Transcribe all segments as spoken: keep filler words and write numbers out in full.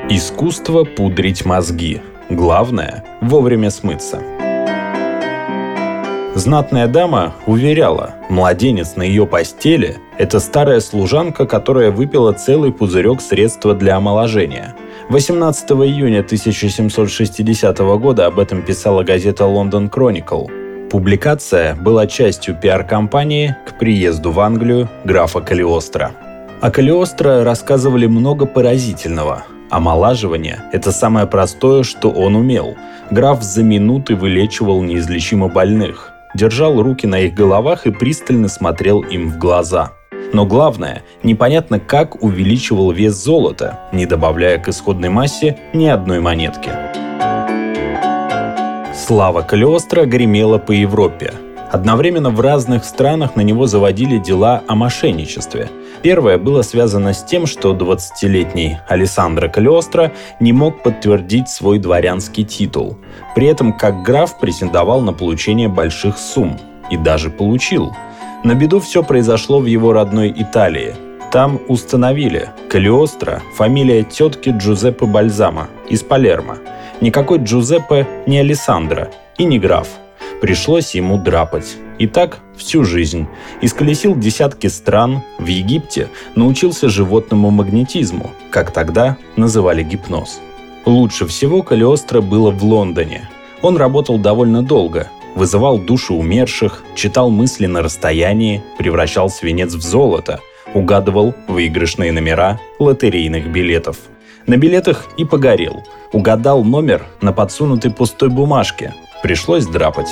Искусство пудрить мозги. Главное – вовремя смыться. Знатная дама уверяла, младенец на ее постели – это старая служанка, которая выпила целый пузырек средства для омоложения. восемнадцатого июня тысяча семьсот шестидесятого года об этом писала газета «Лондон Кроникл». Публикация была частью пиар-кампании к приезду в Англию графа Калиостро. О Калиостро рассказывали много поразительного. Омолаживание – это самое простое, что он умел. Граф за минуты вылечивал неизлечимо больных, держал руки на их головах и пристально смотрел им в глаза. Но главное, непонятно, как увеличивал вес золота, не добавляя к исходной массе ни одной монетки. Слава Калиостро гремела по Европе. Одновременно в разных странах на него заводили дела о мошенничестве. Первое было связано с тем, что двадцатилетний Алессандро Калиостро не мог подтвердить свой дворянский титул. При этом как граф претендовал на получение больших сумм. И даже получил. На беду все произошло в его родной Италии. Там установили: Калиостро – фамилия тетки Джузеппе Бальзамо из Палермо. Никакой Джузеппе не Алессандро и не граф. Пришлось ему драпать. И так всю жизнь. Исколесил десятки стран. В Египте научился животному магнетизму, как тогда называли гипноз. Лучше всего Калиостро было в Лондоне. Он работал довольно долго. Вызывал души умерших, читал мысли на расстоянии, превращал свинец в золото, угадывал выигрышные номера лотерейных билетов. На билетах и погорел. Угадал номер на подсунутой пустой бумажке. Пришлось драпать.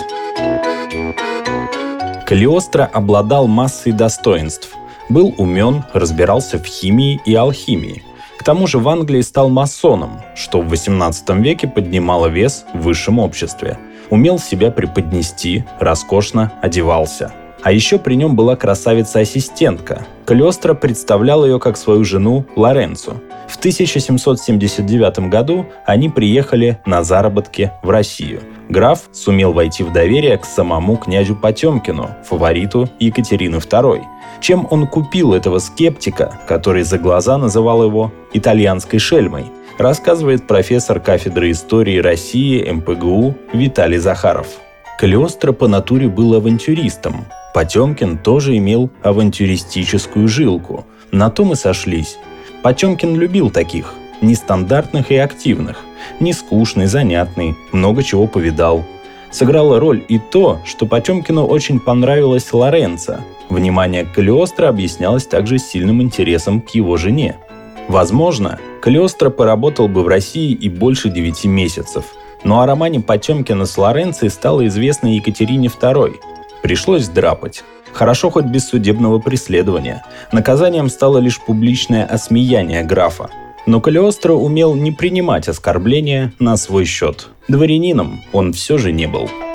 Калиостро обладал массой достоинств. Был умен, разбирался в химии и алхимии. К тому же в Англии стал масоном, что в восемнадцатом веке поднимало вес в высшем обществе. Умел себя преподнести, роскошно одевался. А еще при нем была красавица-ассистентка. Калиостро представлял ее как свою жену Лоренцо. В тысяча семьсот семьдесят девятом году они приехали на заработки в Россию. Граф сумел войти в доверие к самому князю Потемкину, фавориту Екатерины второй. Чем он купил этого скептика, который за глаза называл его итальянской шельмой, рассказывает профессор кафедры истории России эм пэ гэ у Виталий Захаров. Калиостро по натуре был авантюристом. Потемкин тоже имел авантюристическую жилку. На том и сошлись. Потемкин любил таких, нестандартных и активных, не скучный, занятный, много чего повидал. Сыграло роль и то, что Потемкину очень понравилась Лоренцо. Внимание к Калиостро объяснялось также сильным интересом к его жене. Возможно, Калиостро поработал бы в России и больше девяти месяцев. Но о романе Потемкина с Лоренцей стало известно Екатерине второй. Пришлось драпать. Хорошо хоть без судебного преследования. Наказанием стало лишь публичное осмеяние графа. Но Калиостро умел не принимать оскорбления на свой счет. Дворянином он все же не был.